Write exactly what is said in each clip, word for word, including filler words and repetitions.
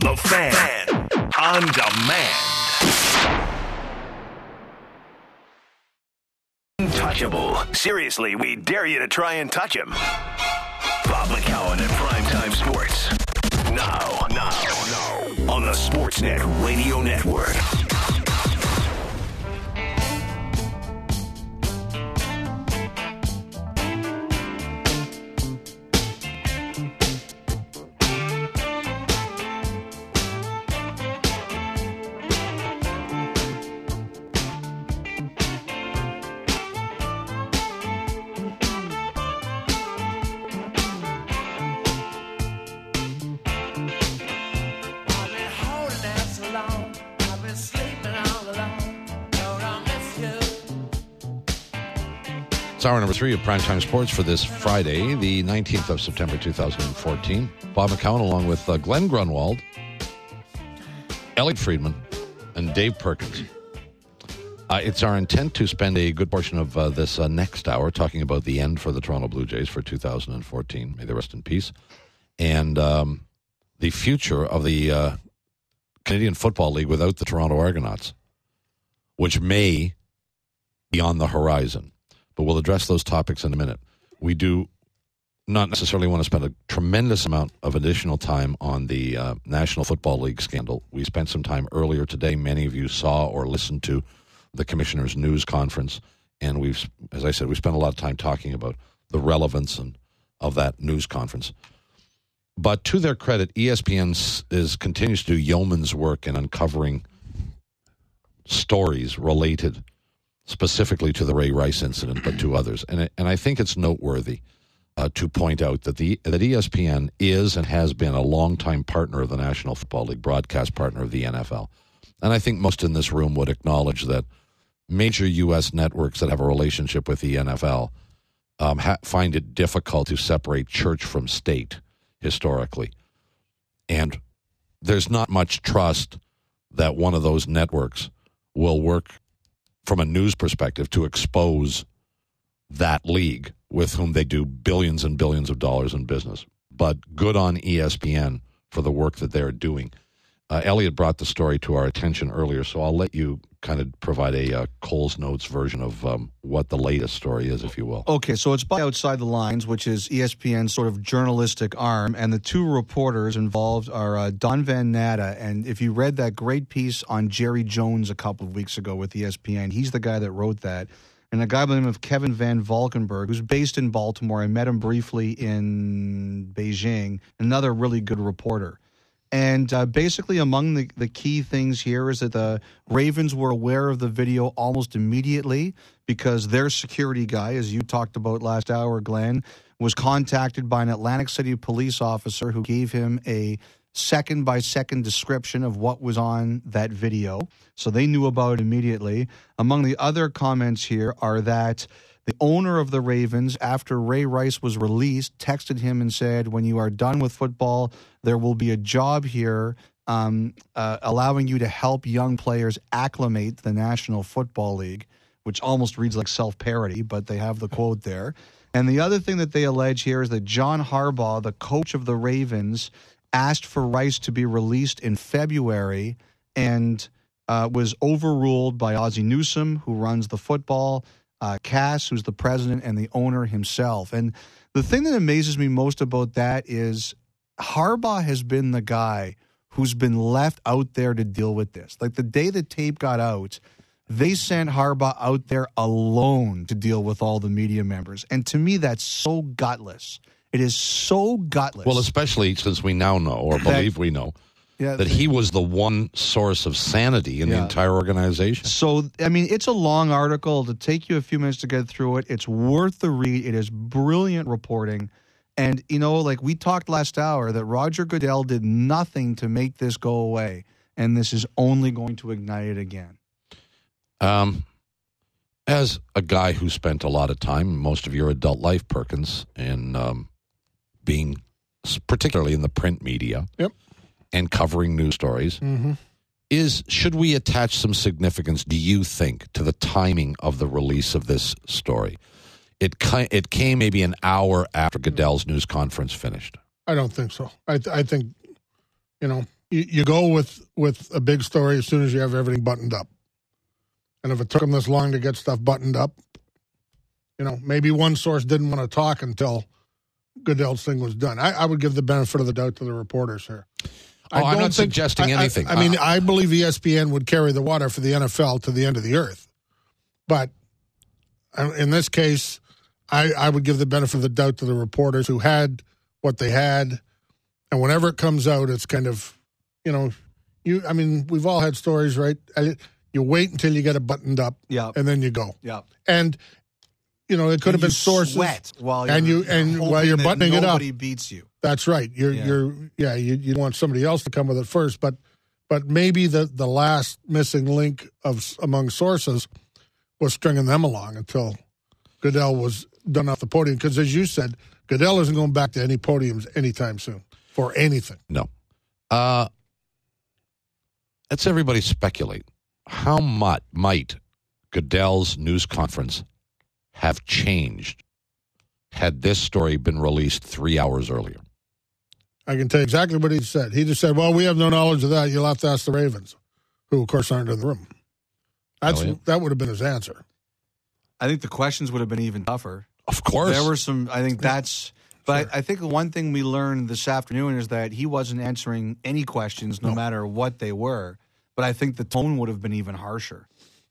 The Fan on demand. Untouchable. Seriously, we dare you to try and touch him. Bob McCown at Primetime Sports. Now, now, now. On the Sportsnet Radio Network. It's hour number three of Primetime Sports for this Friday, the nineteenth of September, two thousand fourteen. Bob McCown along with uh, Glenn Grunwald, Elliot Friedman, and Dave Perkins. Uh, it's our intent to spend a good portion of uh, this uh, next hour talking about the end for the Toronto Blue Jays for two thousand fourteen. May they rest in peace. And um, the future of the uh, Canadian Football League without the Toronto Argonauts, which may be on the horizon. But we'll address those topics in a minute. We do not necessarily want to spend a tremendous amount of additional time on the uh, National Football League scandal. We spent some time earlier today. Many of you saw or listened to the Commissioner's news conference. And we've, as I said, we spent a lot of time talking about the relevance and, of that news conference. But to their credit, E S P N is, continues to do yeoman's work in uncovering stories related specifically to the Ray Rice incident, but to others. And and I think it's noteworthy uh, to point out that the that E S P N is and has been a longtime partner of the National Football League, broadcast partner of the N F L. And I think most in this room would acknowledge that major U S networks that have a relationship with the N F L um, ha- find it difficult to separate church from state historically. And there's not much trust that one of those networks will work from a news perspective to expose that league with whom they do billions and billions of dollars in business. But good on E S P N for the work that they're doing. Uh, Elliot brought the story to our attention earlier, so I'll let you kind of provide a uh, Coles Notes version of um, what the latest story is, if you will. Okay, so it's by Outside the Lines, which is E S P N's sort of journalistic arm, and the two reporters involved are uh, Don Van Natta, and if you read that great piece on Jerry Jones a couple of weeks ago with E S P N, he's the guy that wrote that, and a guy by the name of Kevin Van Valkenburg, who's based in Baltimore. I met him briefly in Beijing, another really good reporter. And uh, basically among the, the key things here is that the Ravens were aware of the video almost immediately because their security guy, as you talked about last hour, Glenn, was contacted by an Atlantic City police officer who gave him a second-by-second description of what was on that video. So they knew about it immediately. Among the other comments here are that the owner of the Ravens, after Ray Rice was released, texted him and said, when you are done with football, there will be a job here um, uh, allowing you to help young players acclimate to the National Football League, which almost reads like self-parody, but they have the quote there. And the other thing that they allege here is that John Harbaugh, the coach of the Ravens, asked for Rice to be released in February and uh, was overruled by Ozzie Newsome, who runs the football, Uh, Cass, who's the president and the owner himself. And the thing that amazes me most about that is Harbaugh has been the guy who's been left out there to deal with this. Like the day the tape got out, they sent Harbaugh out there alone to deal with all the media members. And to me, that's so gutless. It is so gutless. Well, especially since we now know, or believe that, we know, Yeah, that he was the one source of sanity in yeah. the entire organization. So, I mean, it's a long article. It'll take you a few minutes to get through it. It's worth the read. It is brilliant reporting. And, you know, like we talked last hour, that Roger Goodell did nothing to make this go away. And this is only going to ignite it again. Um, as a guy who spent a lot of time, most of your adult life, Perkins, in um, being, particularly in the print media, yep. and covering news stories, mm-hmm. is should we attach some significance, do you think, to the timing of the release of this story? It it came maybe an hour after Goodell's news conference finished. I don't think so. I th- I think, you know, you, you go with, with a big story as soon as you have everything buttoned up. And if it took them this long to get stuff buttoned up, you know, maybe one source didn't want to talk until Goodell's thing was done. I, I would give the benefit of the doubt to the reporters here. Oh, I'm not think, suggesting I, anything. I, I mean, uh, I believe E S P N would carry the water for the N F L to the end of the earth. But in this case, I, I would give the benefit of the doubt to the reporters who had what they had. And whenever it comes out, it's kind of, you know, you. I mean, we've all had stories, right? You wait until you get it buttoned up, yeah, and then you go. Yeah. And, you know, it could and have been you sources. Sweat while you're, and you and you're while you're buttoning it up. Nobody beats you. That's right. You're yeah. you're yeah, you, you want somebody else to come with it first, but but maybe the, the last missing link of among sources was stringing them along until Goodell was done off the podium. Because as you said, Goodell isn't going back to any podiums anytime soon for anything. No. Uh, let's everybody speculate. How much might Goodell's news conference have changed had this story been released three hours earlier? I can tell you exactly what he said. He just said, well, we have no knowledge of that. You'll have to ask the Ravens, who, of course, aren't in the room. That's Elliot? That would have been his answer. I think the questions would have been even tougher. Of course. There were some, I think that's, but sure. I, I think the one thing we learned this afternoon is that he wasn't answering any questions, no, no matter what they were. But I think the tone would have been even harsher.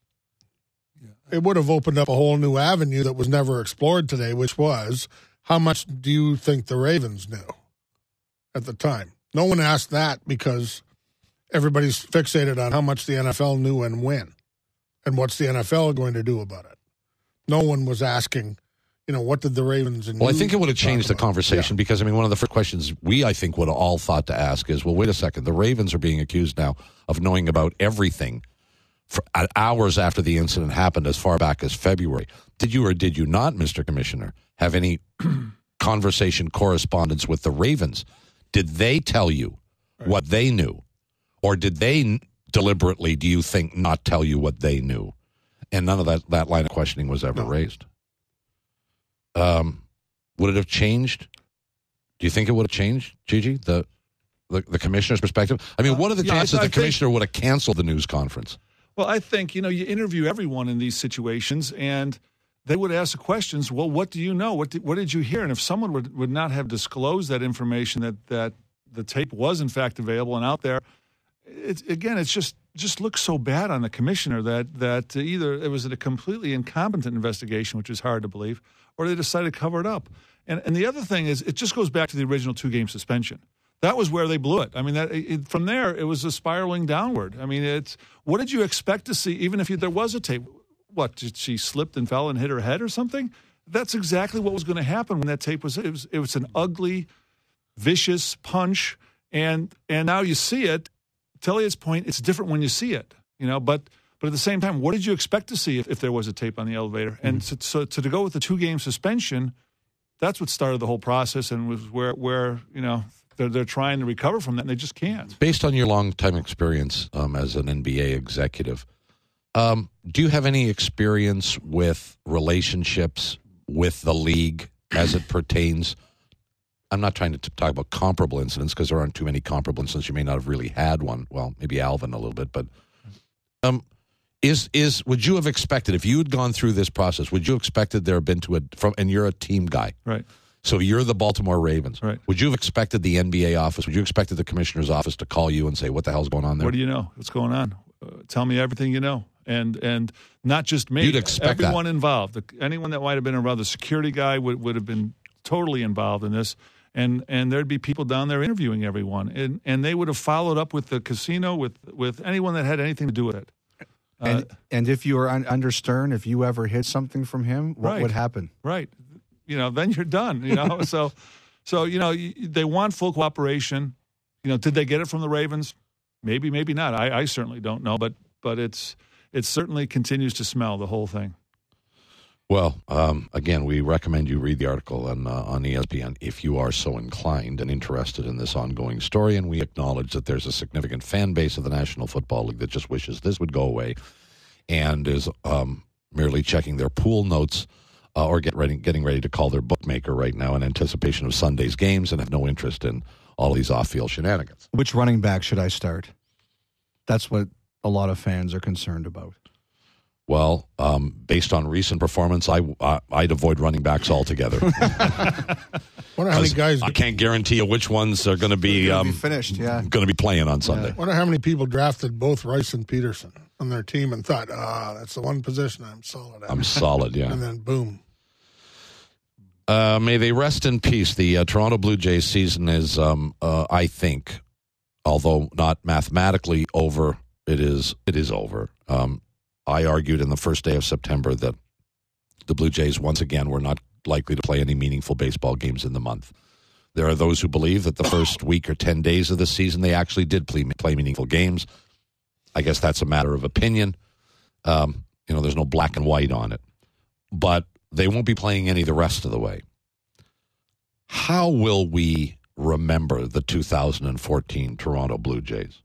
It would have opened up a whole new avenue that was never explored today, which was, how much do you think the Ravens knew at the time? No one asked that because everybody's fixated on how much the N F L knew and when, and what's the N F L going to do about it. No one was asking, you know, what did the Ravens and Well, I think it would have changed the conversation yeah. because, I mean, one of the first questions we, I think, would have all thought to ask is, well, wait a second. The Ravens are being accused now of knowing about everything for hours after the incident happened, as far back as February. Did you or did you not, Mister Commissioner, have any conversation, correspondence with the Ravens? Did they tell you right. what they knew? Or did they deliberately, do you think, not tell you what they knew? And none of that, that line of questioning was ever no. raised. Um, would it have changed? Do you think it would have changed, Gigi, the the, the commissioner's perspective? I mean, uh, what are the yeah, chances I, I the commissioner think, would have canceled the news conference? Well, I think, you know, you interview everyone in these situations, and they would ask the questions, well, what do you know? What did, what did you hear? And if someone would, would not have disclosed that information, that, that the tape was, in fact, available and out there, it's, again, it's just just looks so bad on the commissioner that, that either it was a completely incompetent investigation, which is hard to believe, or they decided to cover it up. And and the other thing is, it just goes back to the original two-game suspension. That was where they blew it. I mean, that it, from there, it was a spiraling downward. I mean, it's what did you expect to see, even if you, there was a tape? What, did she slipped and fell and hit her head or something? That's exactly what was going to happen when that tape was. It was, it was an ugly, vicious punch, and and now you see it. To Elliot's point, it's different when you see it, you know. But but at the same time, what did you expect to see if, if there was a tape on the elevator? Mm-hmm. And so, so to, to go with the two-game suspension, that's what started the whole process, and was where where you know. They're, they're trying to recover from that, and they just can't. Based on your long-time experience um, as an N B A executive, um, do you have any experience with relationships with the league as it pertains? I'm not trying to t- talk about comparable incidents because there aren't too many comparable incidents. You may not have really had one. Well, maybe Alvin a little bit, but um, is is would you have expected, if you had gone through this process, would you have expected there have been to a from and you're a team guy, right? So you're the Baltimore Ravens. Right. Would you have expected the N B A office, would you have expected the commissioner's office to call you and say, what the hell's going on there? What do you know? What's going on? Uh, tell me everything you know. And and not just me. You'd expect everyone that. involved. The, anyone that might have been involved. The security guy would, would have been totally involved in this. And and there'd be people down there interviewing everyone. And and they would have followed up with the casino, with, with anyone that had anything to do with it. Uh, and, and if you were un- under Stern, if you ever hid something from him, what right, would happen? Right. You know, then you're done, you know. so, so you know, they want full cooperation. You know, did they get it from the Ravens? Maybe, maybe not. I, I certainly don't know, but but it's it certainly continues to smell, the whole thing. Well, um, again, we recommend you read the article on, uh, on E S P N if you are so inclined and interested in this ongoing story, and we acknowledge that there's a significant fan base of the National Football League that just wishes this would go away and is um, merely checking their pool notes Uh, or get ready, getting ready to call their bookmaker right now in anticipation of Sunday's games and have no interest in all these off-field shenanigans. Which running back should I start? That's what a lot of fans are concerned about. Well, um, based on recent performance, I, uh, I'd avoid running backs altogether. Wonder how many guys. I can't guarantee you which ones are going to be, um, be finished. Yeah, going to be playing on Sunday. Wonder how many people drafted both Rice and Peterson on their team and thought, ah, that's the one position I'm solid at. I'm solid, yeah. And then boom. Uh, may they rest in peace. The uh, Toronto Blue Jays season is, um, uh, I think, although not mathematically over, it is it is over. Um, I argued in the first day of September that the Blue Jays, once again, were not likely to play any meaningful baseball games in the month. There are those who believe that the first week or ten days of the season, they actually did play, play meaningful games. I guess that's a matter of opinion. Um, you know, there's no black and white on it. But they won't be playing any the rest of the way. How will we remember the two thousand fourteen Toronto Blue Jays?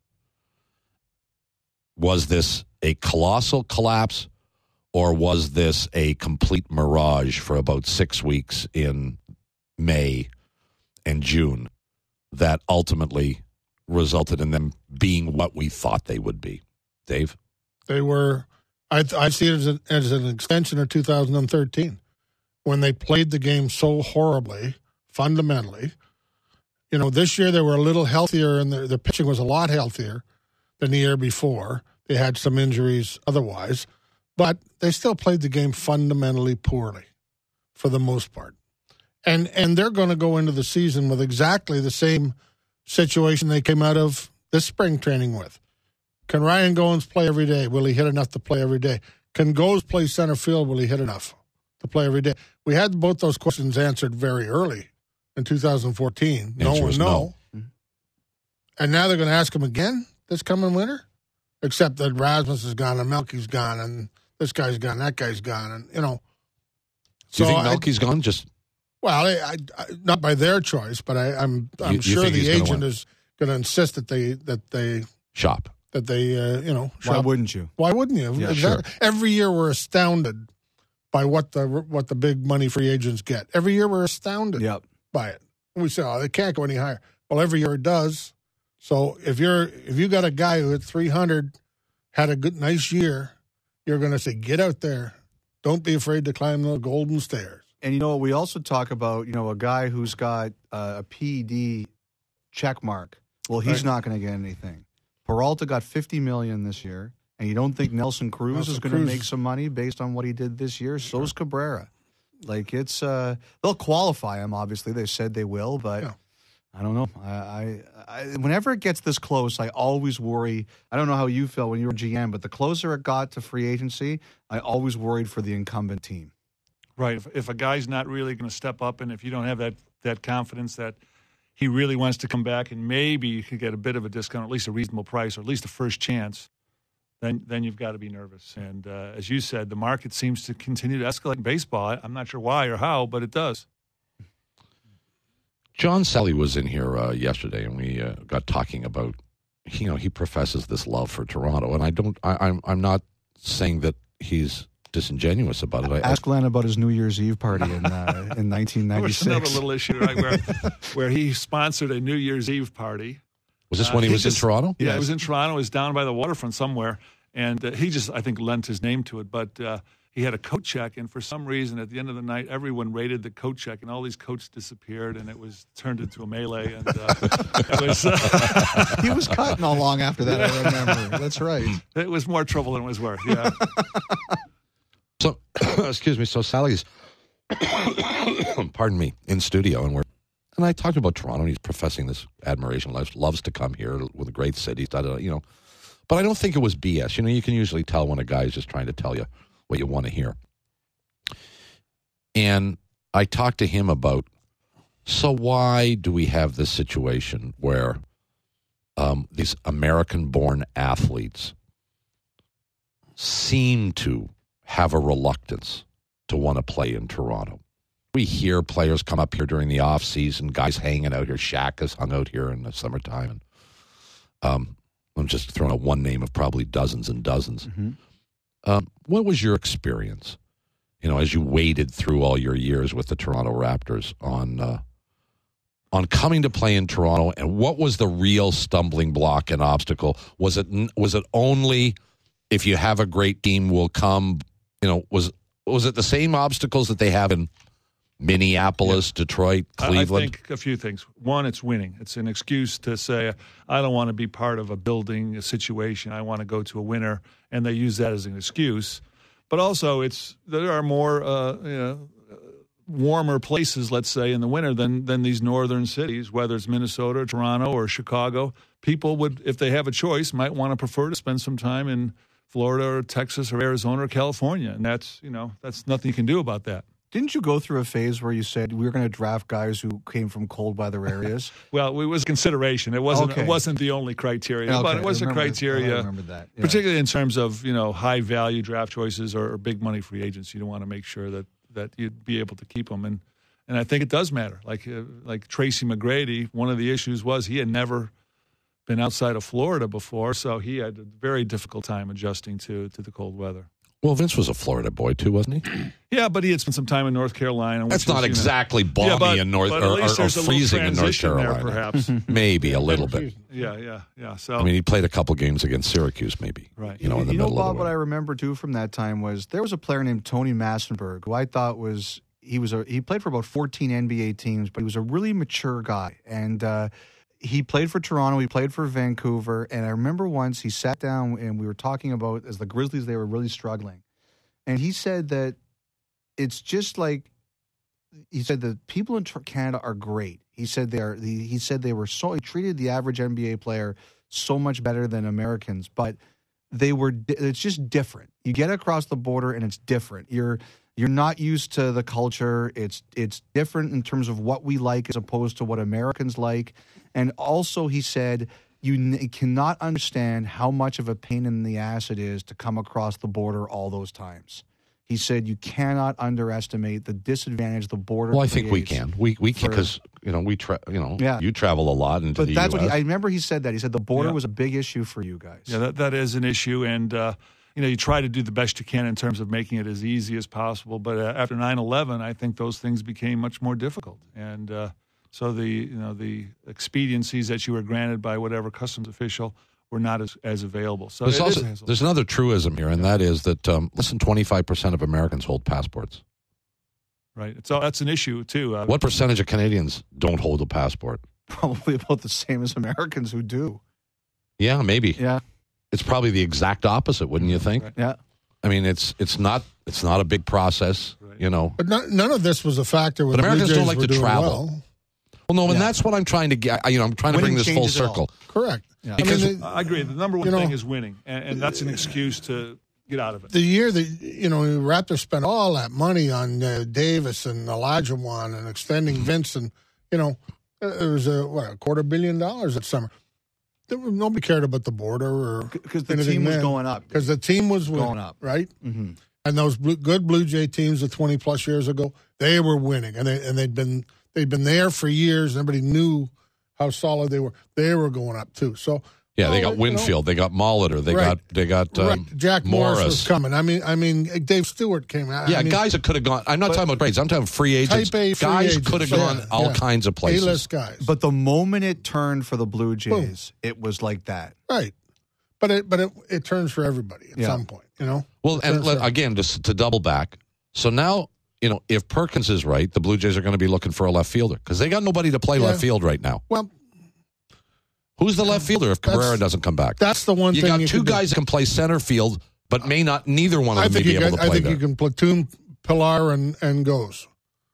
Was this a colossal collapse, or was this a complete mirage for about six weeks in May and June that ultimately resulted in them being what we thought they would be? Dave? They were, I, I see it as, a, as an extension of two thousand thirteen when they played the game so horribly, fundamentally. You know, this year they were a little healthier and their, their pitching was a lot healthier than the year before. They had some injuries otherwise, but they still played the game fundamentally poorly for the most part. And and they're going to go into the season with exactly the same situation they came out of this spring training with. Can Ryan Goins play every day? Will he hit enough to play every day? Can Goes play center field? Will he hit enough to play every day? We had both those questions answered very early in two thousand fourteen. The no answer one was no. no. And now they're going to ask him again this coming winter? Except that Rasmus is gone and Melky's gone and this guy's gone, that guy's gone. And, you know. Do you so think Melky's gone? Just Well, I, I, I, not by their choice, but I, I'm I'm You- you sure think the he's gonna agent win? is going to insist that they, that they, shop. that they uh, you know. Why shop. wouldn't you? Why wouldn't you? Yeah, Exactly. Every year we're astounded by what the what the big money free agents get. Every year we're astounded Yep. by it. We say, oh, they can't go any higher. Well, every year it does. So if you're if you got a guy who at three hundred had a good nice year, you're going to say, get out there. Don't be afraid to climb the golden stairs. And, you know, we also talk about, you know, a guy who's got uh, a P E D check mark. Well, he's Right. not going to get anything. Peralta got fifty million dollars this year, and you don't think Nelson Cruz Nelson is going to Cruz. make some money based on what he did this year? So's Cabrera. Like, it's, uh, they'll qualify him, obviously. They said they will, but Yeah. I don't know. I, I, I whenever it gets this close, I always worry. I don't know how you felt when you were G M, but the closer it got to free agency, I always worried for the incumbent team. Right. If, if a guy's not really going to step up, and if you don't have that, that confidence that he really wants to come back and maybe you could get a bit of a discount, at least a reasonable price, or at least a first chance, then then you've got to be nervous. And uh, as you said, the market seems to continue to escalate in baseball. I, I'm not sure why or how, but it does. John Sally was in here uh, yesterday, and we uh, got talking about, you know, he professes this love for Toronto, and I don't, I, I'm, I'm not saying that he's disingenuous about it. I, Ask Glenn about his New Year's Eve party in uh, in nineteen There was ninety-six. another little issue, right, where, where he sponsored a New Year's Eve party. was this Uh, when he, he was just- in Toronto? Yeah, it was in Toronto. It was down by the waterfront somewhere. And uh, he just, I think, lent his name to it. But uh, he had a coat check, and for some reason, at the end of the night, everyone raided the coat check, and all these coats disappeared, and it was turned into a melee. And uh, it was uh, He was cut not long after that, I remember. That's right. it was more trouble than it was worth. Yeah. So, excuse me. So Sally's, pardon me, in studio, and we're, and I talked about Toronto. And he's professing this admiration, loves, loves to come here with a great city, da, da, da, you know. But I don't think it was B S. You know, you can usually tell when a guy is just trying to tell you what you want to hear. And I talked to him about, so why do we have this situation where um, these American-born athletes seem to have a reluctance to want to play in Toronto? We hear players come up here during the off season, guys hanging out here. Shaq has hung out here in the summertime. And, um, I'm just throwing out one name of probably dozens and dozens. Mm-hmm. Um, what was your experience, you know, as you waded through all your years with the Toronto Raptors on uh, on coming to play in Toronto, and what was the real stumbling block and obstacle? Was it was it only if you have a great team will come? You know, was was it the same obstacles that they have in Minneapolis, yeah. Detroit, Cleveland? I think a few things. One, it's winning. It's an excuse to say, I don't want to be part of a building, a situation. I want to go to a winner, and they use that as an excuse. But also, it's there are more uh, you know, warmer places, let's say, in the winter than than these northern cities, whether it's Minnesota, or Toronto, or Chicago. People would, if they have a choice, might want to prefer to spend some time in Florida or Texas or Arizona or California, and that's you know that's nothing you can do about that. Didn't you go through a phase where you said we were going to draft guys who came from cold weather areas? Well, it was consideration. It wasn't. Okay. It wasn't the only criteria, okay. but it was a criteria. I remember that, yeah. Particularly in terms of you know high value draft choices or, or big money free agents. You don't want to make sure that, that you'd be able to keep them, and and I think it does matter. Like uh, like Tracy McGrady, one of the issues was he had never been outside of Florida before, so he had a very difficult time adjusting to to the cold weather. Well, Vince was a Florida boy too, wasn't he? Yeah, but he had spent some time in North Carolina. That's not is, exactly know, balmy yeah, but, in North but or, or, or a freezing in North Carolina. There, perhaps. Maybe a little bit. Yeah, yeah, yeah. So I mean, he played a couple games against Syracuse, maybe. Right. You know, in the you middle know, Bob, of the what I winter. remember too from that time was there was a player named Tony Massenberg who I thought was he was a he played for about fourteen N B A teams, but he was a really mature guy, and uh, he played for Toronto, he played for Vancouver, and I remember once he sat down and we were talking about as the Grizzlies they were really struggling. And he said that it's just like he said that people in Canada are great. He said they are. He said they were so he treated the average N B A player so much better than Americans, but they were. It's just different. You get across the border and it's different. You're you're not used to the culture. It's it's different in terms of what we like as opposed to what Americans like. And also, he said. You n- cannot understand how much of a pain in the ass it is to come across the border all those times. He said you cannot underestimate the disadvantage the border. Well, I think we creates can. We we for- because you know we tra- you know Yeah. you travel a lot into But the that's U S. what he, I remember. He said that he said the border Yeah. was a big issue for you guys. Yeah, that, that is an issue, and uh, you know you try to do the best you can in terms of making it as easy as possible. But uh, after nine eleven, I think those things became much more difficult, and uh, so the you know the expediencies that you were granted by whatever customs official were not as, as available. So There's, it also, is, there's another truism here, and that is that um, less than twenty-five percent of Americans hold passports. right. So that's an issue too. Uh, What percentage of Canadians don't hold a passport? Probably about the same as Americans who do. Yeah, maybe. Yeah, It's probably the exact opposite, wouldn't you think? Right. yeah. I mean, it's it's not it's not a big process, Right. you know. But not, none of this was a factor when But the Americans Blue don't Jays like were to doing travel. well. Well, no, and Yeah. that's what I'm trying to get. You know, I'm trying to Winning bring this full changes it all. circle. Correct. Yeah. Because- I mean, the, I agree. The number one You know- thing is winning, and, and that's an excuse to get out of it. the year that, you know, the Raptors spent all that money on uh, Davis and Olajuwon and extending Vince, and, you know, there was a, what, a quarter billion dollars that summer. There was, nobody cared about the border or Because the anything team was then. going up. Because the team was winning, Going up. right? Mm-hmm. And those blue, good Blue Jay teams of twenty plus years ago, they were winning, and they and they'd been they'd been there for years. Everybody knew how solid they were. They were going up too. So Yeah, they well, got you know, Winfield, they got Molitor, they Right. got they got um, right. Jack Morris. was coming. I mean, I mean, Dave Stewart came out. Yeah, I mean, guys that could have gone. I'm not talking about trades. I'm talking free agents. Type A free guys agents, could have yeah, gone all yeah. kinds of places. A-list guys. But the moment it turned for the Blue Jays, it was like that. Right. But it but it, it turns for everybody at Yeah. some point, you know? Well, It and turns let, for- again, just to double back. So now, you know, if Perkins is right, the Blue Jays are going to be looking for a left fielder because they got nobody to play Yeah. left field right now. Well, Who's the left fielder if That's- Cabrera doesn't come back? that's the one You thing got you two can do. guys that can play center field, but may not. Neither one of I them may think be you able can, to I play think there. you can platoon Pilar and, and Goes.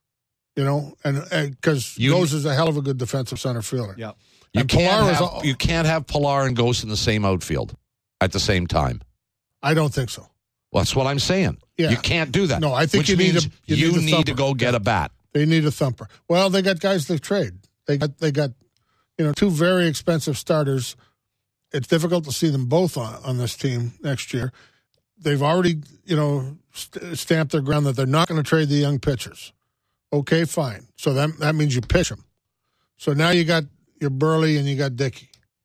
You know, and because You- Goes is a hell of a good defensive center fielder. Yeah. You and can't Pilar is have all- you can't have Pilar and Ghost in the same outfield at the same time. I don't think so. Well, that's what I'm saying. Yeah. You can't do that. No, I think which you need means a- you you need a need to thumper. go get a bat. They need a thumper. Well, they got guys to trade. They got they got you know two very expensive starters. It's difficult to see them both on, on this team next year. They've already you know st- stamped their ground that they're not going to trade the young pitchers. Okay, fine. So that that means you pitch them. So now you got your Burley and you got Dickey.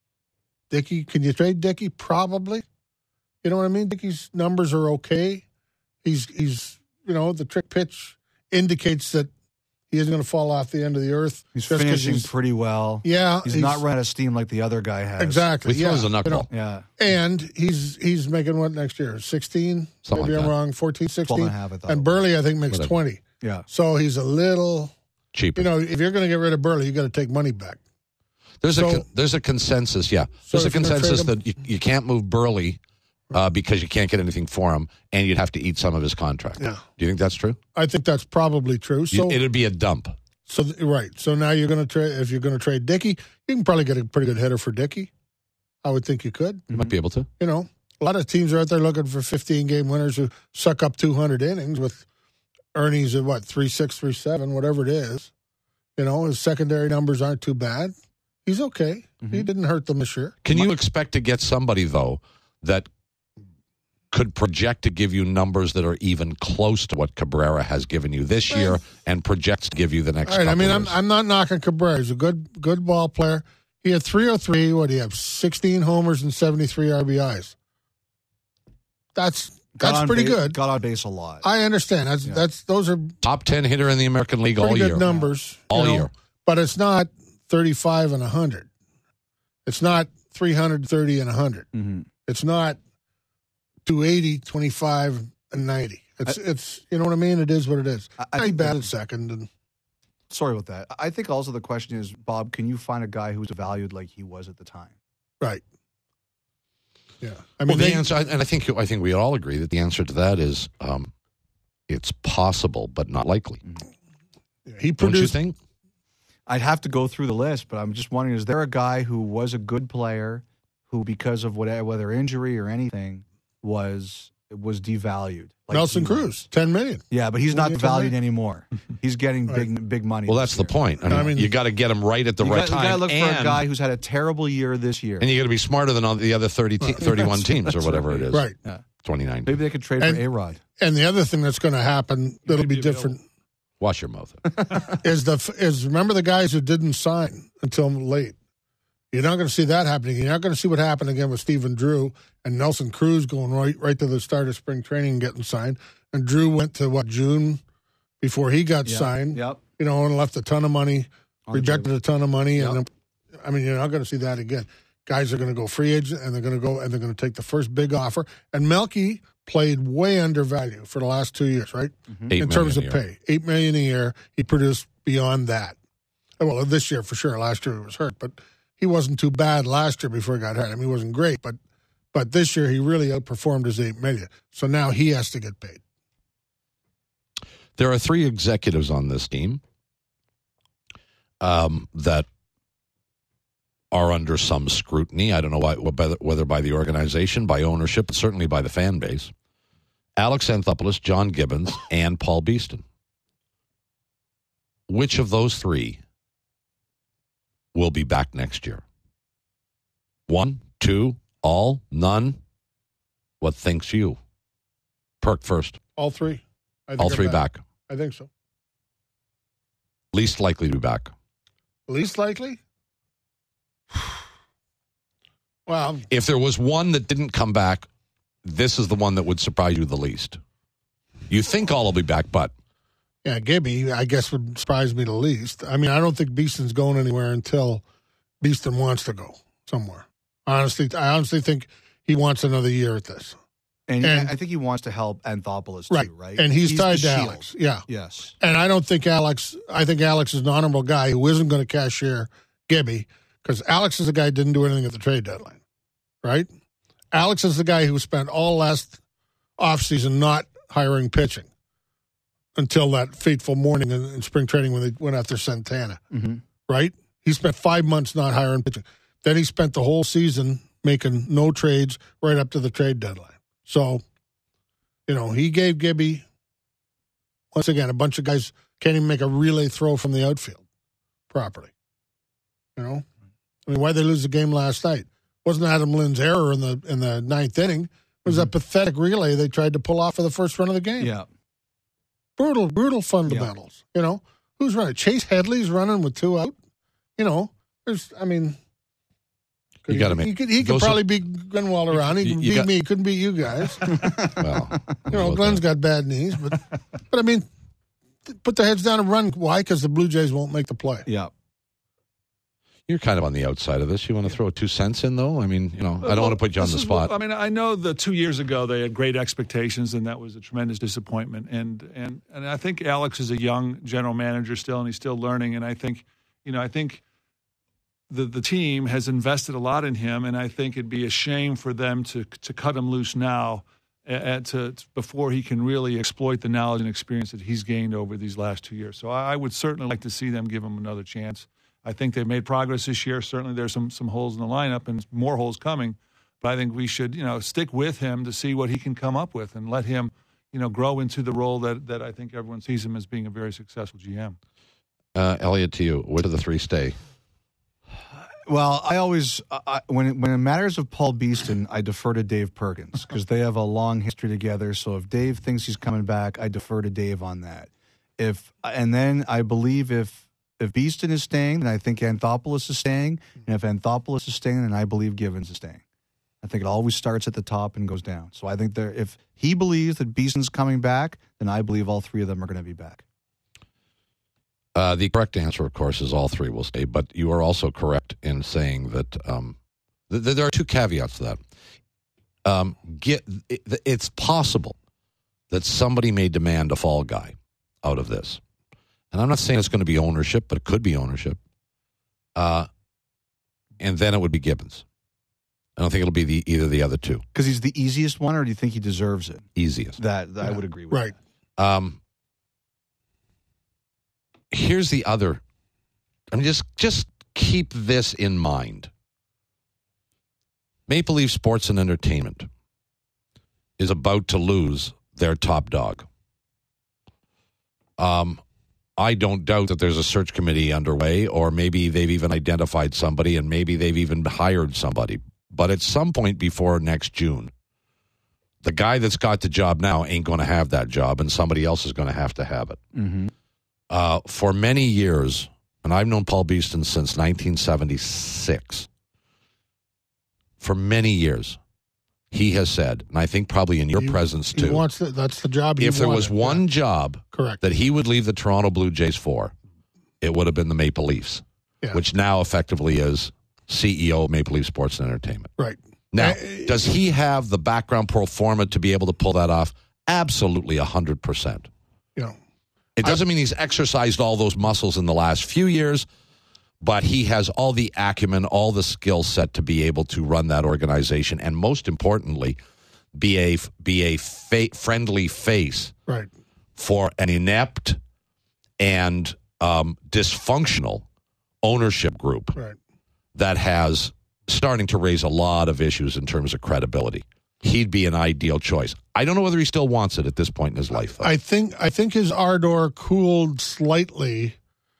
Dickey, can you trade Dickey? Probably. You know what I mean? Dickey's numbers are okay. He's he's you know the trick pitch indicates that He isn't going to fall off the end of the earth. He's just 'cause finishing he's- pretty well. Yeah, He's, not running out of steam like the other guy has. exactly. He throws yeah, a knuckleball. you know. Yeah. And he's he's making what next year? sixteen? Something Maybe like I'm that. wrong. fourteen, sixteen? twelve and a half, I thought. And Burley, I think, makes Whatever. twenty. Yeah. So he's a little, Cheaper. you know, if you're going to get rid of Burley, you got to take money back. There's so- a con- there's a consensus. Yeah, So there's a if you're gonna consensus trade him- that you, you can't move Burley uh, because you can't get anything for him, and you'd have to eat some of his contract. Yeah. Do you think that's true? I think that's probably true. You- So, It'd be a dump. so th- right. So now you're going to trade, if you're going to trade Dickey, you can probably get a pretty good hitter for Dickey. I would think you could. You might be able to. You know, a lot of teams are out there looking for fifteen game winners who suck up two hundred innings with earnings of what, three six, three seven, whatever it is. You know, his secondary numbers aren't too bad. He's okay. He didn't hurt them this year. Can you expect to get somebody though that could project to give you numbers that are even close to what Cabrera has given you this year and projects to give you the next? All right. I couple mean, I'm years? I'm not knocking Cabrera. He's a good good ball player. He had three oh three. What do you have? sixteen homers and seventy-three R B Is. That's Got that's on pretty base- good. Got on base a lot. I understand. That's that's those are top ten hitter in the American League all pretty good year. numbers All you know, year. but it's not thirty-five and one hundred. It's not three hundred thirty and one hundred. Mhm. It's not two eighty, twenty-five and ninety. It's it's you know what I mean. It is what it is. I- I, I I think batted that- second, and Sorry about that. I think also the question is, Bob, can you find a guy who's valued like he was at the time? right. Yeah, I Well, mean, the they, answer, and I think I think we all agree that the answer to that is um, it's possible, but not likely. he Don't you produced. think? I'd have to go through the list, but I'm just wondering: is there a guy who was a good player who, because of whatever, whether injury or anything, was was devalued? Like Nelson he was? Cruz, ten million. Yeah, but he's What not are you talking valued about? anymore. He's getting big big money. Well, this that's the year. point. I mean, I mean- you got to get him right at the You right got, time, you got to look and, for a guy who's had a terrible year this year. and you got to be smarter than all the other thirty te- thirty-one teams or whatever it is. Right. Yeah. twenty-nine. Maybe they could trade And- for A Rod. And the other thing that's going to happen that'll might be be different Wash your mouth. is the is remember the guys who didn't sign until late. You're not going to see that happening. You're not going to see what happened again with Stephen Drew and Nelson Cruz going right right to the start of spring training and getting signed. And Drew went to what June before he got Yep. signed. Yep. You know, and left a ton of money, On the rejected a ton of money, Yep. and I mean, you're not going to see that again. Guys are going to go free agent, and they're going to go and they're going to take the first big offer. And Melky played way undervalued for the last two years, right? Eight In terms of million a year. pay, eight million a year. He produced beyond that. Well, this year for sure. Last year he was hurt, but he wasn't too bad last year before he got hurt. I mean, he wasn't great, but but this year he really outperformed his eight million. So now he has to get paid. There are three executives on this team um, that are under some scrutiny. I don't know why, whether, whether by the organization, by ownership, but certainly by the fan base. Alex Anthopoulos, John Gibbons, and Paul Beeston. Which of those three will be back next year? One, two, all, none? What thinks you? Perk first. All three. I think All are three back. I think so. Least likely to be back. Least likely. Well, If there was one that didn't come back, this is the one that would surprise you the least. You think all will be back, but yeah, Gibby, I guess, would surprise me the least. I mean, I don't think Beeston's going anywhere until Beeston wants to go somewhere. Honestly, I honestly think he wants another year at this. And, And- I think he wants to help Anthopoulos Right. too, right? And he's, tied the to shield. Alex. Yeah. Yes. And I don't think Alex, I think Alex is an honorable guy who isn't going to cashier Gibby because Alex is the guy who didn't do anything at the trade deadline, right? Alex is the guy who spent all last offseason not hiring pitching until that fateful morning in, in spring training when they went after Santana, Mm-hmm. right? He spent five months not hiring pitching. Then he spent the whole season making no trades right up to the trade deadline. So, you know, he gave Gibby, once again, a bunch of guys can't even make a relay throw from the outfield properly. You know? I mean, why they lose the game last night? Wasn't Adam Lynn's error in the in the ninth inning. It was Mm-hmm. that pathetic relay they tried to pull off for the first run of the game. Yeah. Brutal, brutal fundamentals. You know? Who's running? Chase Headley's running with two out. You know, there's, I mean, You he- gotta make- He could, he could those are- probably beat Glenwald around. He You- can you beat got- me. He couldn't beat you guys. well, You know, well, Glenn's got bad knees, but but I mean, put their heads down and run. Why? Because the Blue Jays won't make the play. Yeah. You're kind of on the outside of this. You want to throw two cents in, though? I mean, you know, I don't well, want to put you on the is, spot. I mean, I know the two years ago they had great expectations, and that was a tremendous disappointment. And and and I think Alex is a young general manager still, and he's still learning. And I think, you know, I think the the team has invested a lot in him, and I think it'd be a shame for them to to cut him loose now, at, to before he can really exploit the knowledge and experience that he's gained over these last two years. So I, I would certainly like to see them give him another chance. I think they've made progress this year. Certainly there's some some holes in the lineup and more holes coming. But I think we should, you know, stick with him to see what he can come up with and let him, you know, grow into the role that, that I think everyone sees him as being a very successful G M. Uh, Elliot, to you, where do the three stay? Well, I always, I, when, it, when it matters of Paul Beeston, I defer to Dave Perkins because they have a long history together. So if Dave thinks he's coming back, I defer to Dave on that. If And then I believe if If Beeston is staying, then I think Anthopoulos is staying. And if Anthopoulos is staying, then I believe Givens is staying. I think it always starts at the top and goes down. So I think there, if he believes that Beeston's coming back, then I believe all three of them are going to be back. Uh, the correct answer, of course, is all three will stay. But you are also correct in saying that um, th- th- there are two caveats to that. Um, get it, it's possible that somebody may demand a fall guy out of this. And I'm not saying it's going to be ownership, but it could be ownership. Uh, and then it would be Gibbons. I don't think it'll be the either the other two. Because he's the easiest one, or do you think he deserves it? Easiest. That, that yeah. I would agree with. Right. Um, here's the other. I mean, just just keep this in mind. Maple Leaf Sports and Entertainment is about to lose their top dog. Um. I don't doubt that there's a search committee underway, or maybe they've even identified somebody, and maybe they've even hired somebody. But at some point before next June, the guy that's got the job now ain't going to have that job, and somebody else is going to have to have it. Mm-hmm. Uh, for many years, and I've known Paul Beeston since nineteen seventy-six, for many years, he has said, and I think probably in your he, presence he too, wants the, that's the job he if there wanted. was one yeah. job Correct. that he would leave the Toronto Blue Jays for, it would have been the Maple Leafs, yeah. which now effectively is C E O of Maple Leaf Sports and Entertainment. Right. Now, I, does he have the background pro forma to be able to pull that off? Absolutely, one hundred percent. You know, it doesn't I, mean he's exercised all those muscles in the last few years, but he has all the acumen, all the skill set to be able to run that organization, and most importantly, be a be a fa- friendly face right. for an inept and um, dysfunctional ownership group right. that has starting to raise a lot of issues in terms of credibility. He'd be an ideal choice. I don't know whether he still wants it at this point in his life, though. I think I think his ardor cooled slightly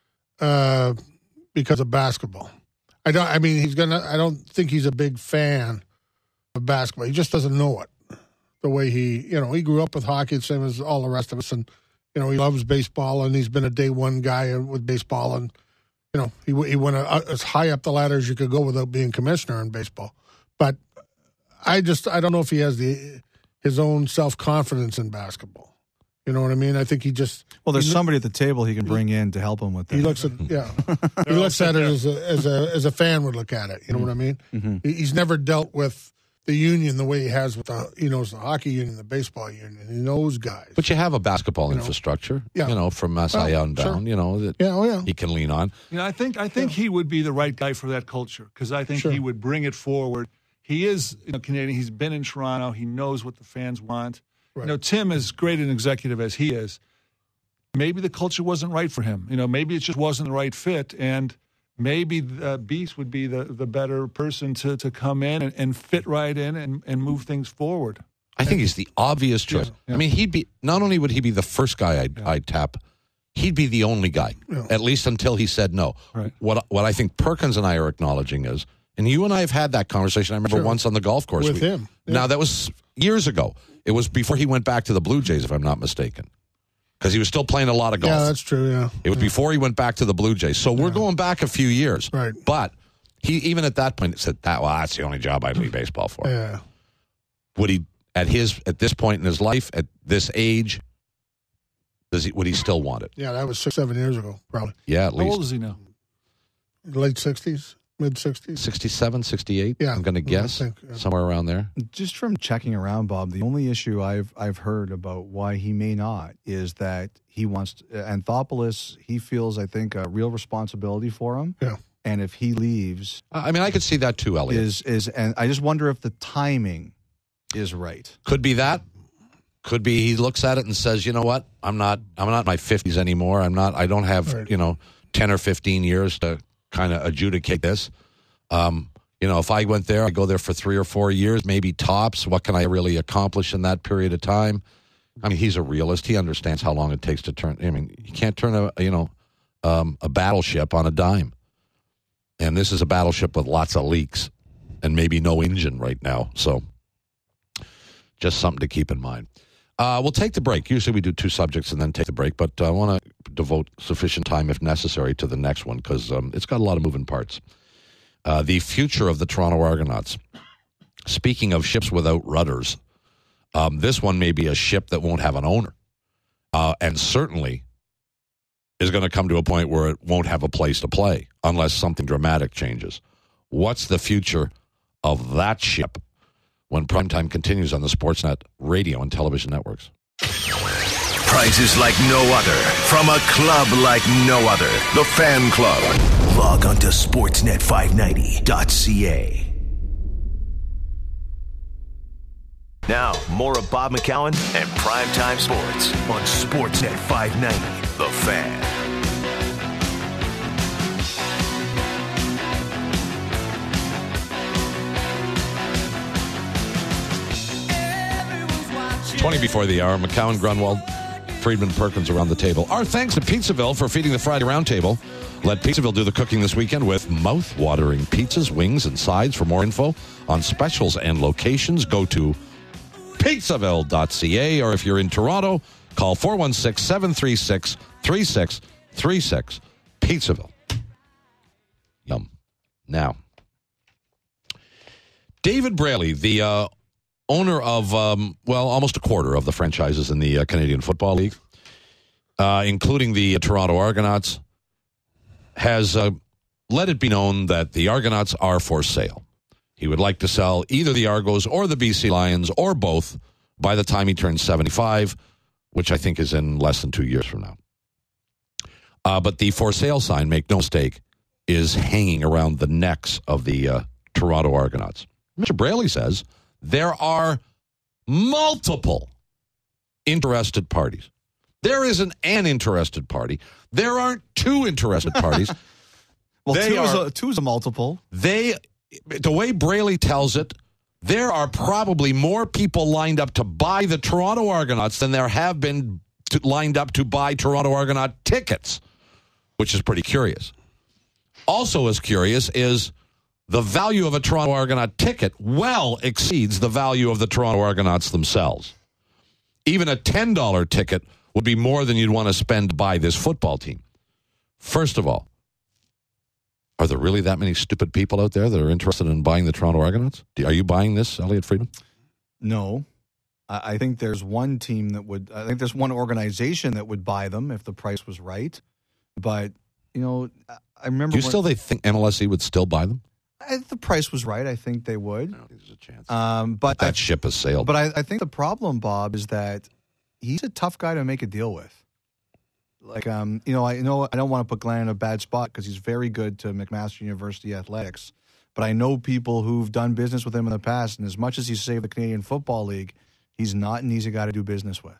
uh, because of basketball. I don't. I mean, he's gonna. I don't think he's a big fan of basketball. He just doesn't know it the way he. You know, he grew up with hockey, the same as all the rest of us, and you know, he loves baseball, and he's been a day one guy with baseball, and you know, he he went a, as high up the ladder as you could go without being commissioner in baseball. But I just I don't know if he has the his own self confidence in basketball. You know what I mean? I think he just well. There's he, somebody at the table he can bring in to help him with that. He looks at yeah. he looks at it as a as a as a fan would look at it. You know mm-hmm. what I mean? Mm-hmm. He, he's never dealt with the union the way he has with the he knows the hockey union, the baseball union. He knows guys. But you have a basketball you infrastructure, know? yeah. you know, from Masai well, on down, sure. you know, that yeah, oh yeah. he can lean on. You know, I think I think yeah. he would be the right guy for that culture because I think sure. he would bring it forward. He is you know, Canadian. He's been in Toronto. He knows what the fans want. Right. You know, Tim, as great an executive as he is, maybe the culture wasn't right for him. You know, maybe it just wasn't the right fit, and maybe uh, Beast would be the, the better person to, to come in and, and fit right in and, and move things forward. I think he's the obvious choice. Yeah, yeah. I mean, he'd be not only would he be the first guy I'd, Yeah. I'd tap, he'd be the only guy, Yeah. at least until he said no. Right. What what I think Perkins and I are acknowledging is, and you and I have had that conversation. I remember Sure. once on the golf course With we- him. Yeah. Now that was years ago. It was before he went back to the Blue Jays, if I'm not mistaken, because he was still playing a lot of golf. Yeah, that's true. Yeah, It was yeah. before he went back to the Blue Jays. So we're Yeah. going back a few years. Right. But he even at that point said that well, that's the only job I'd leave baseball for. Yeah, Would he at his at this point in his life, at this age, Does he? Would he still want it? Yeah, that was six, seven years ago, probably. Yeah, at How least. old is he now? Late sixties, mid sixties. sixty-seven, sixty-eight, Yeah, I'm going to guess, I think, yeah. somewhere around there. Just from checking around, Bob, the only issue I've I've heard about why he may not is that he wants to, Anthopoulos. He feels, I think, a real responsibility for him. Yeah. And if he leaves, I mean, I could see that too, Elliot. is is and I just wonder if the timing is right. Could be that. Could be he looks at it and says, you know what? I'm not I'm not in my fifties anymore. I'm not I don't have, Right. you know, ten or fifteen years to kind of adjudicate this. Um, you know, if I went there, I go there for three or four years, maybe tops. What can I really accomplish in that period of time? I mean, he's a realist. He understands how long it takes to turn. I mean, you can't turn a you know um, a battleship on a dime. And this is a battleship with lots of leaks and maybe no engine right now. So just something to keep in mind. Uh, we'll take the break. Usually we do two subjects and then take the break, but I want to devote sufficient time, if necessary, to the next one because um, it's got a lot of moving parts. Uh, the future of the Toronto Argonauts. Speaking of ships without rudders, um, this one may be a ship that won't have an owner, uh, and certainly is going to come to a point where it won't have a place to play unless something dramatic changes. What's the future of that ship when primetime continues on the Sportsnet radio and television networks? Prizes like no other from a club like no other. The Fan Club. Log on to sportsnet five ninety dot c a. Now, more of Bob McCown and Primetime Sports on Sportsnet five ninety, The Fan. twenty before the hour, McCown, Grunwald, Friedman, Perkins around the table. Our thanks to Pizzaville for feeding the Friday Roundtable. Let Pizzaville do the cooking this weekend with mouth-watering pizzas, wings, and sides. For more info on specials and locations, go to pizzaville dot c a, or if you're in Toronto, call four one six, seven three six, three six three six. Pizzaville. Yum. Now, David Braley, the uh, owner of, um, well, almost a quarter of the franchises in the uh, Canadian Football League, uh, including the uh, Toronto Argonauts, has uh, let it be known that the Argonauts are for sale. He would like to sell either the Argos or the B C Lions or both by the time he turns seventy-five, which I think is in less than two years from now. Uh, but the for sale sign, make no mistake, is hanging around the necks of the uh, Toronto Argonauts. Mister Braley says there are multiple interested parties. There isn't an interested party. There aren't two interested parties. Well, They two, is are- a, two is a multiple. They, the way Braley tells it, there are probably more people lined up to buy the Toronto Argonauts than there have been to, lined up to buy Toronto Argonaut tickets, which is pretty curious. Also as curious is the value of a Toronto Argonaut ticket well exceeds the value of the Toronto Argonauts themselves. Even a ten dollars ticket would be more than you'd want to spend to buy this football team. First of all, are there really that many stupid people out there that are interested in buying the Toronto Argonauts? Are you buying this, Elliot Friedman? No. I, I think there's one team that would, I think there's one organization that would buy them if the price was right. But, you know, I- I remember Do you when, still they think M L S E would still buy them? if the price was right, I think they would. I don't think there's a chance. Um, but I, that ship has sailed. but I, I think the problem, Bob, is that he's a tough guy to make a deal with. Like, um, you know, I know I don't want to put Glenn in a bad spot because he's very good to McMaster University athletics. But I know people who've done business with him in the past, and as much as he's saved the Canadian Football League, he's not an easy guy to do business with.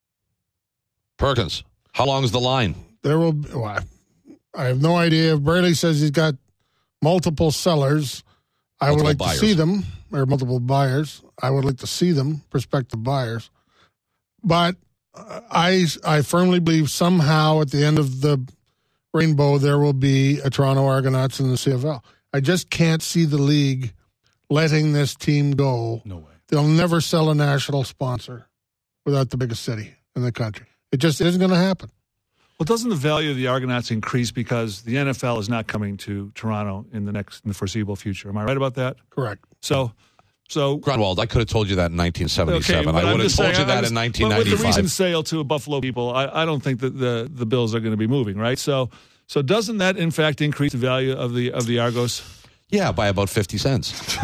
Perkins, how long is the line? There will be, well, I have no idea. If Braley says he's got multiple sellers, I Multiple would like buyers. to see them, or multiple buyers. I would like to see them, prospective buyers. But uh, I, I firmly believe somehow at the end of the rainbow, there will be a Toronto Argonauts in the C F L. I just can't see the league letting this team go. No way. They'll never sell a national sponsor without the biggest city in the country. It just isn't going to happen. Well, doesn't the value of the Argonauts increase because the N F L is not coming to Toronto in the next in the foreseeable future? Am I right about that? Correct. So So Grunwald, I could have told you that in nineteen seventy-seven. Okay, I would have just told saying, you that was, in nineteen But ninety-five. with the recent sale to Buffalo people, I, I don't think that the, the Bills are going to be moving, right? So so doesn't that, in fact, increase the value of the of the Argos? Yeah, by about fifty cents.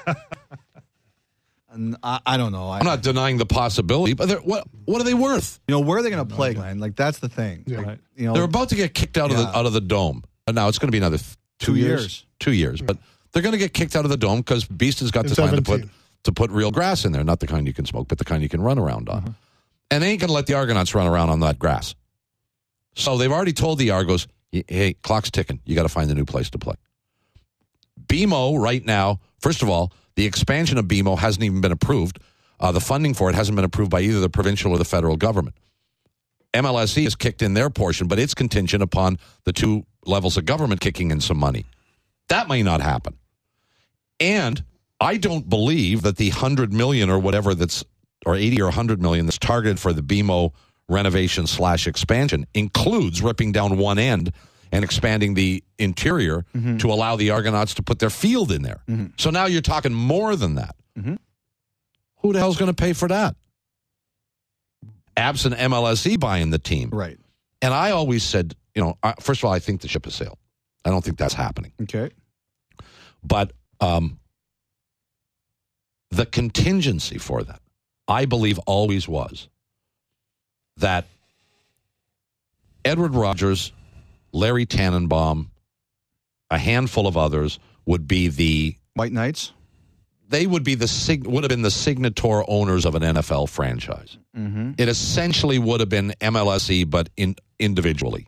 And I, I don't know. I, I'm not denying the possibility, but they're- what what are they worth? You know, where are they going to play, Glenn? Like, that's the thing. Yeah. Right. You know, They're about to get kicked out of Yeah. the out of the dome. And now it's going to be another th- two, Two years. years. Two years, but they're going to get kicked out of the dome because Beast has got In to find to put seventeen. to put real grass in there, not the kind you can smoke, but the kind you can run around on. And they ain't going to let the Argonauts run around on that grass. So they've already told the Argos, "Hey, clock's ticking. You got to find a new place to play." B M O right now, first of all, the expansion of B M O hasn't even been approved. Uh, the funding for it hasn't been approved by either the provincial or the federal government. M L S E has kicked in their portion, but it's contingent upon the two levels of government kicking in some money. That may not happen. And I don't believe that the one hundred million or whatever that's, or eighty or one hundred million that's targeted for the B M O renovation slash expansion includes ripping down one end and expanding the interior Mm-hmm. to allow the Argonauts to put their field in there. Mm-hmm. So now you're talking more than that. Mhm. Who the hell's going to pay for that? Absent M L S E buying the team. right. And I always said, you know, I, first of all, I think the ship has sailed. I don't think that's happening. Okay. But um, the contingency for that, I believe, always was that Edward Rogers, Larry Tannenbaum, a handful of others would be the White Knights. they would be the sig- would have been the signator owners of an N F L franchise. Mm-hmm. It essentially would have been M L S E, but in, individually.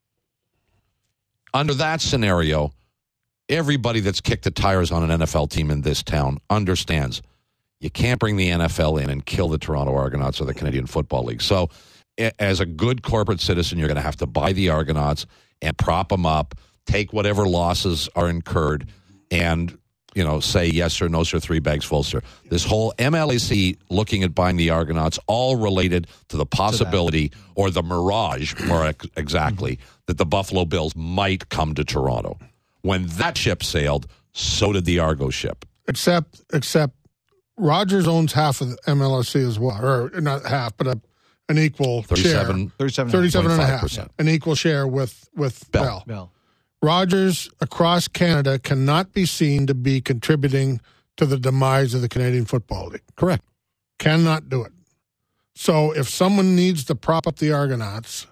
Under that scenario, everybody that's kicked the tires on an N F L team in this town understands you can't bring the N F L in and kill the Toronto Argonauts or the Canadian Football League. So, a- as a good corporate citizen, you're going to have to buy the Argonauts and prop them up, take whatever losses are incurred, and you know, say yes sir, no sir, three bags full sir. This whole M L S E looking at buying the Argonauts, all related to the possibility or the mirage, more ex- exactly, that the Buffalo Bills might come to Toronto. When that ship sailed, so did the Argo ship. Except, except Rogers owns half of the M L S E as well, or not half, but a, an equal share. thirty-seven thirty-seven. thirty-seven and a half, percent. an equal share with, with Bell. Bell. Bell. Rogers across Canada cannot be seen to be contributing to the demise of the Canadian Football League. Correct. Cannot do it. So if someone needs to prop up the Argonauts,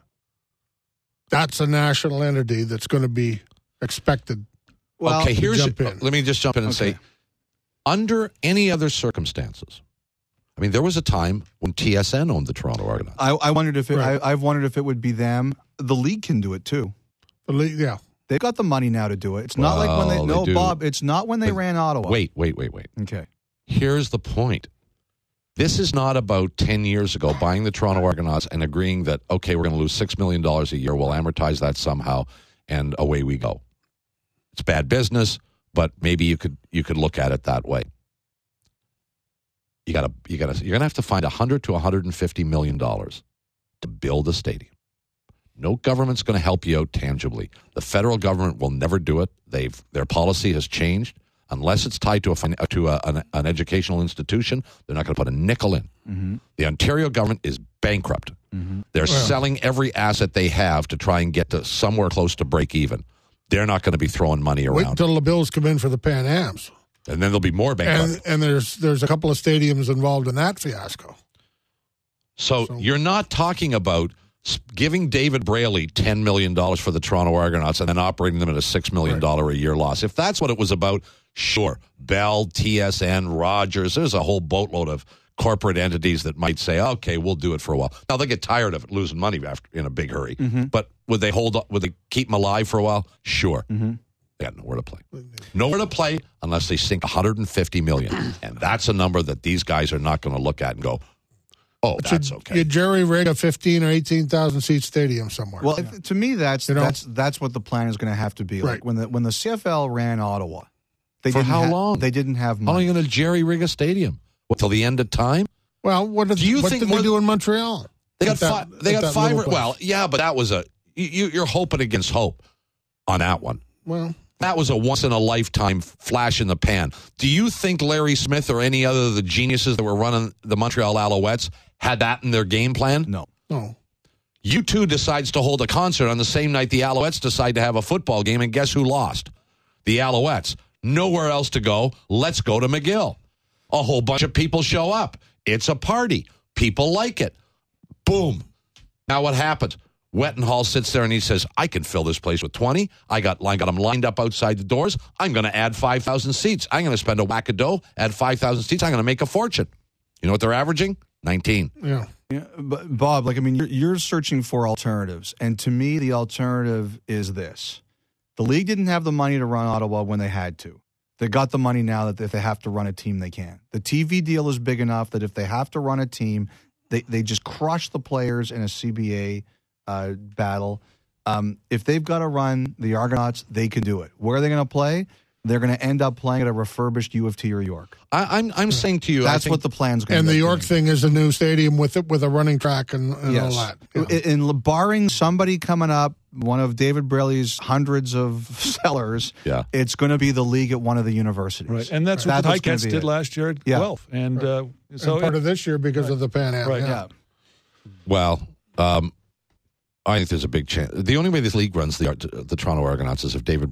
that's a national entity that's going to be expected. Well, okay, here's jump in. let me just jump in and Okay. say, under any other circumstances, I mean, there was a time when T S N owned the Toronto Argonauts. I, I wondered if it, Right. I, I've wondered if it would be them. The league can do it too. The league, yeah. They've got the money now to do it. It's not like when they Well, they no do. Bob. It's not when they But ran Ottawa. Wait, wait, wait, wait. Okay. Here's the point. This is not about ten years ago buying the Toronto Argonauts and agreeing that, okay, we're going to lose six million dollars a year. We'll amortize that somehow, and away we go. It's bad business, but maybe you could you could look at it that way. You gotta you gotta you're gonna have to find a hundred to one hundred and fifty million dollars to build a stadium. No government's going to help you out tangibly. The federal government will never do it. They've their policy has changed. Unless it's tied to a fin- to a, an, an educational institution, they're not going to put a nickel in. Mm-hmm. The Ontario government is bankrupt. Mm-hmm. They're Well. selling every asset they have to try and get to somewhere close to break even. They're not going to be throwing money Wait around, until the Bills come in for the Pan Ams. and then there'll be more bankrupt. And and there's there's a couple of stadiums involved in that fiasco. So, So- you're not talking about s- giving David Braley ten million dollars for the Toronto Argonauts and then operating them at a six million dollars a year loss. If that's what it was about, sure. Bell, T S N, Rogers, there's a whole boatload of corporate entities that might say, okay, we'll do it for a while. Now, they get tired of it, losing money after in a big hurry. Mm-hmm. But would they hold up, would they keep them alive for a while? Sure. Mm-hmm. They got nowhere to play. Nowhere to play unless they sink one hundred fifty million dollars. And that's a number that these guys are not going to look at and go, oh, that's you, okay. You jerry rig a fifteen or eighteen thousand seat stadium somewhere. Well, if, to me, that's You know? that's that's what the plan is going to have to be. Like Right. when the when the C F L ran Ottawa, they For didn't how ha- long? They didn't have How long are money. you going to jerry rig a stadium? What, till the end of time? well, what did, Do you what think did more they than- do in Montreal? They got At that- five. They at got that five. little Or, place? well, yeah, but that was a you, you're hoping against hope on that one. Well, That was a once-in-a-lifetime flash in the pan. Do you think Larry Smith or any other of the geniuses that were running the Montreal Alouettes had that in their game plan? No. No. U two decides to hold a concert on the same night the Alouettes decide to have a football game, and guess who lost? The Alouettes. Nowhere else to go. Let's go to McGill. A whole bunch of people show up. It's a party. People like it. Boom. Now what happens? Wettenhall sits there and he says, I can fill this place with twenty. I got, I got them lined up outside the doors. I'm going to add five thousand seats. I'm going to spend a whack of dough, add five thousand seats. I'm going to make a fortune. You know what they're averaging? nineteen. Yeah. Yeah, but Bob, like I mean, you're, you're searching for alternatives, and to me, the alternative is this: the league didn't have the money to run Ottawa when they had to. They got the money now that if they have to run a team, they can. The T V deal is big enough that if they have to run a team, they they just crush the players in a C B A uh, battle. Um, if they've got to run the Argonauts, they can do it. Where are they going to play? They're going to end up playing at a refurbished U of T or York. I, I'm I'm saying to you, I That's think, what the plan's going to And be. the York thing is a new stadium with it with a running track and, and Yes. all that. Yeah. In, in barring somebody coming up, one of David Braley's hundreds of sellers, Yeah. it's going to be the league at one of the universities. Right, and that's That's what what's the gonna Ticats be did it. last year at Yeah. Guelph, and uh, so and part it- of this year because of the Pan Am. Right. Yeah. Yeah. Well, um, I think there's a big chance. The only way this league runs the the Toronto Argonauts is if David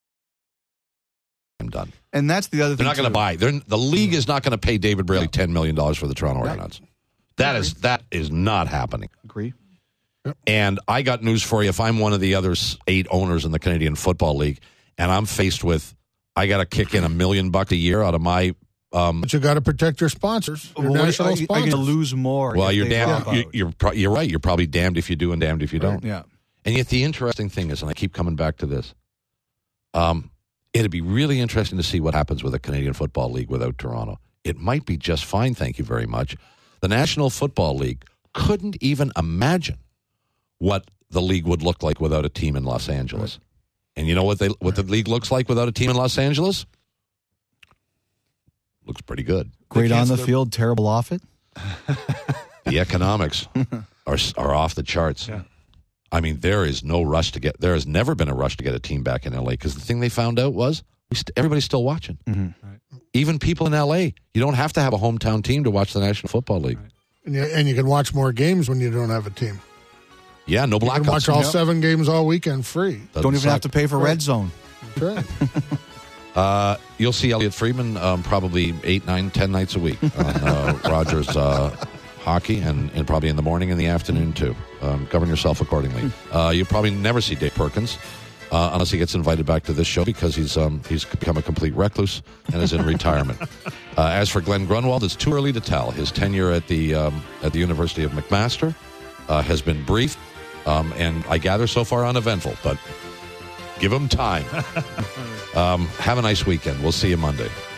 I'm done. And that's the other They're thing. not going to too. buy. They're, the league is not going to pay David Braley ten million dollars for the Toronto Right. Argonauts. That is that is not happening. Agree. And I got news for you. If I'm one of the other s- eight owners in the Canadian Football League, and I'm faced with, I got to kick in a million bucks a year out of my. Um, But you got to protect your sponsors, your Well, national are, you- are sponsors. you going to lose more? well, if you're they damned. drop You, out? you're pro- you're right. You're probably damned if you do and damned if you don't. Yeah. And yet the interesting thing is, and I keep coming back to this, um, it'd be really interesting to see what happens with the Canadian Football League without Toronto. It might be just fine, thank you very much. The National Football League couldn't even imagine what the league would look like without a team in Los Angeles. And you know what they what the league looks like without a team in Los Angeles? Looks pretty good. Great on the canceled- field, terrible off it. The economics are are off the charts. Yeah. I mean, there is no rush to get. There has never been a rush to get a team back in L A because the thing they found out was we st- everybody's still watching. Even people in L A. You don't have to have a hometown team to watch the National Football League. and, you, and you can watch more games when you don't have a team. Yeah, no You blackouts. can watch all Yep. seven games all weekend free. Doesn't Don't even suck. have to pay for Red Zone. That's right. Uh, you'll see Elliot Friedman um, probably eight, nine, ten nights a week on uh, Rogers uh, hockey, and, and probably in the morning and the afternoon too. Um, govern yourself accordingly. Uh, you'll probably never see Dave Perkins uh, unless he gets invited back to this show because he's um, he's become a complete recluse and is in retirement. Uh, as for Glenn Grunwald, it's too early to tell. His tenure at the um, at the University of McMaster uh, has been brief, um, and I gather so far uneventful. But give him time. Um, have a nice weekend. We'll see you Monday.